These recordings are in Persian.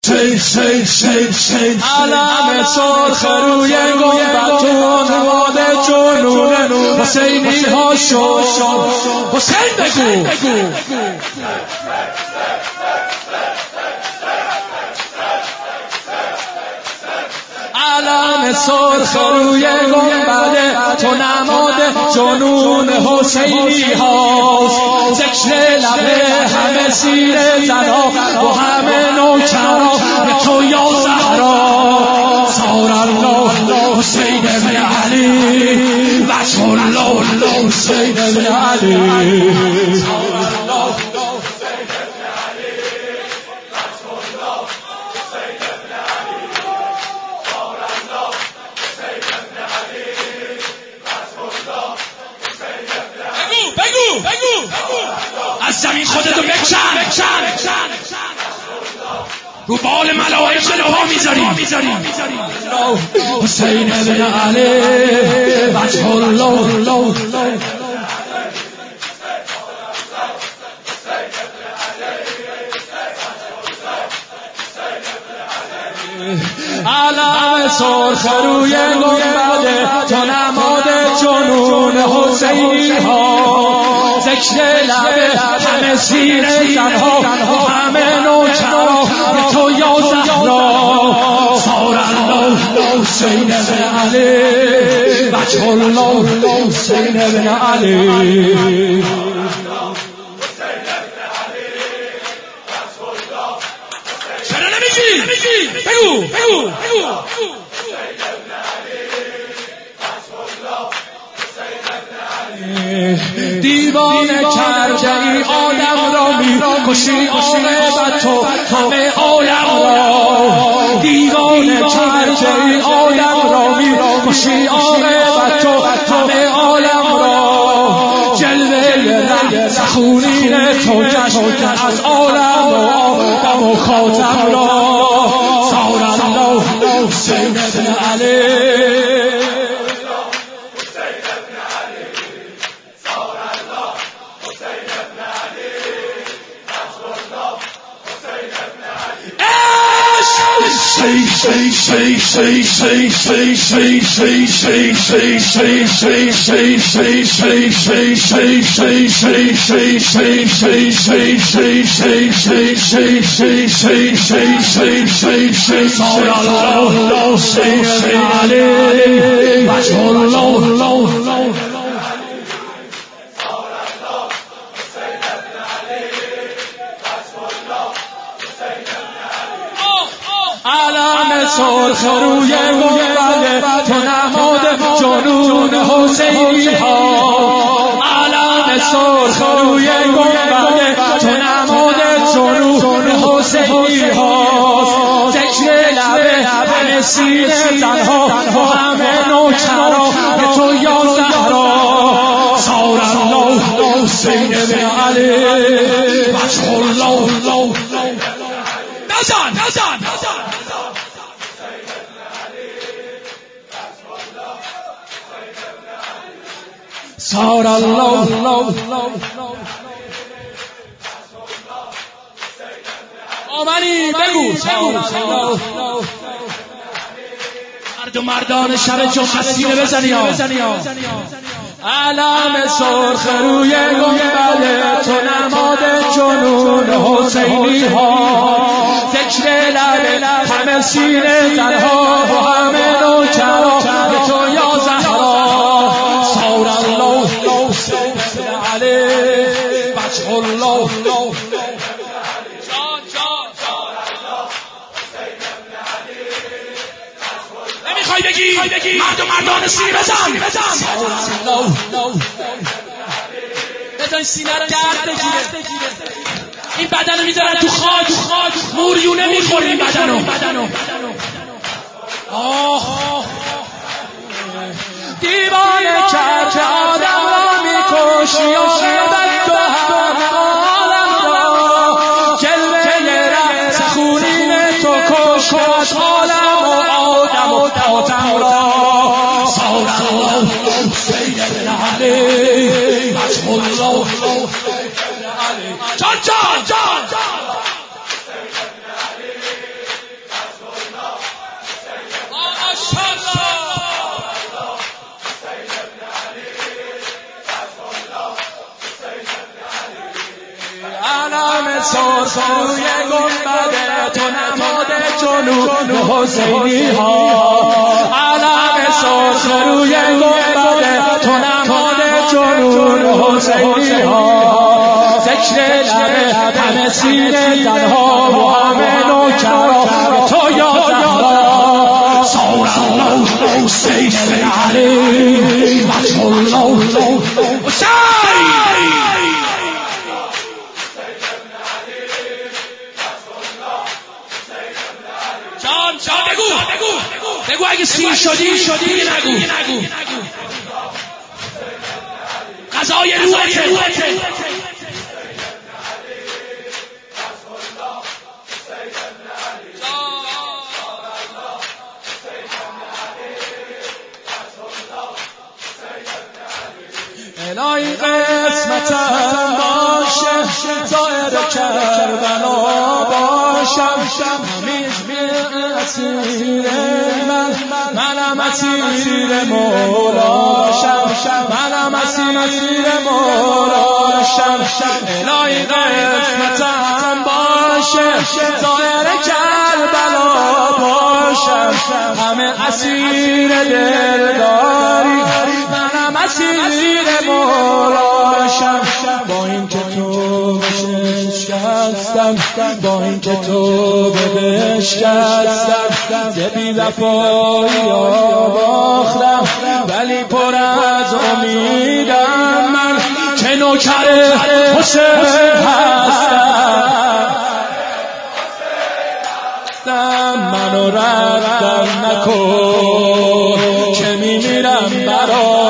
علم سرخ روی گنبد نماد جنون حسینی ها شد. حسین بگو علم سرخ روی گنبد تو نماد جنون حسینی هاست. ذکر لب همه سیر زنا و همه نوکرا به تو یا زهرا. صار الله حسین بن علی وجه الله حسین بن علی. بگو از زمین خودتو بکشن رو بال ملائکه پا میذاریم. حسین بن علی وجه الله. علم سرخ روی گنبد تو نماد جنون حسینی ها. ذکر لب همه سیر زنها و همه نوکرا به تو یا زهرا. صار الله حسین بن علی وجه الله حسین بن علی. چرا نمیگی؟ بگو دیوانه کرده ای آدم را میکشی عاقبت تو همه عالم را. دیوانه کرده ای آدم را میکشی عاقبت تو همه عالم را. جلوه رحمت خونین تو گشت از عالم و آدم و خاتم را. صار الله حسین بن علی. علم سرخ روی گنبد تو نماد جنون حسینی ها. علم سرخ روی گنبد تو نماد جنون حسینی ها. ذکر لب همه سیر زنها و همه نوکرا به تو یا زهرا. صار الله حسین بن علی وجه الله. نزن صار الله. آمنی بگو مردان شب جمعه سینه بزنی. علم سرخ روی گنبد تو نماد جنون حسینی ها. ذکر لب همه سینه زنها و همه نوکرا به تو یا زهرا. صار الله حسین بن علی وجه الله. نمیخوای بگی مردان سینه بزن. بزن سینه رو گرد بگیره. این بدن رو میذارن تو خاک موریونه میخوری این بدن رو. دیوانه کرد آدم را میکشی عاقبت تو همه عالم را. جلوه رقص خونین تو کشت از عالم و آدم و خاتم را. صار الله حسین بن علی وجه الله. جان احساس روی گنبد تو نماد جنون حسینی ها علم احساس روی گنبد تو نماد جنون حسینی ها ذکر لبه همه سینه زنها و همه نوکرا تو یاد صور الله حسین علی فتح الله حسین جان بگو اگه سیر شدی نگو قضای روحته الهی قسمتم باشه زائر کربلا باشم همیشه اسیر منم اسیر مولاشم منم اسیر مولاشم الهی قسمتم باشه زائر کربلا باشم همه اسیر دلداری منم اسیر مولاشم با این که تو بشکستم با این که تو بشکستم ز بی وفایی باختم ولی پر از امیدم من که نوکر حسین هستم منو ردم نکن که میمیرم برا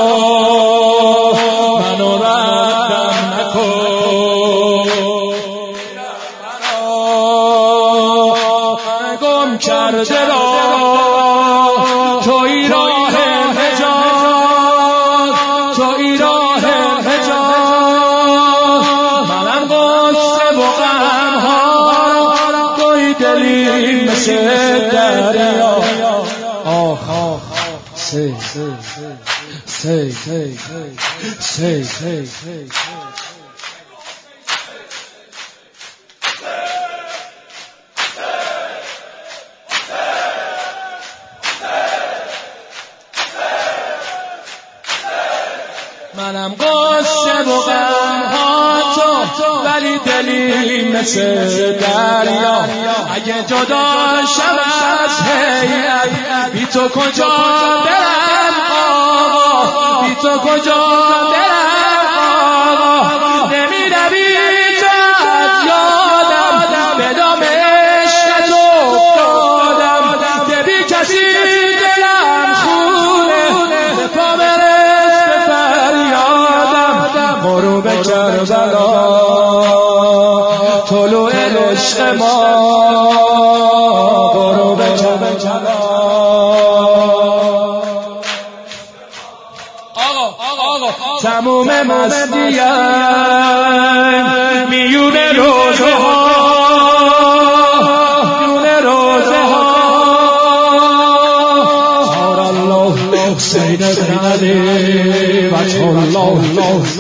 کرده را توی راه حجاز توی راه حجاز منم غصه و غمها توی دلی مثل دریا آخ سی منم قصه و غمها تو ولی دلی مثل دریا اگه جدا شم از هیئت بی تو کجا برم آقا بی تو کجا برم آقا نمیروی تو از یادم به دام عشقت افتادم که بی کسی دلم خونه به پا غروب کربلا طلوع عشق ما غروب کربلا آقا تموم مستیم میون روزه ها میون روزه ها صار الله حسین بن علی فتح الله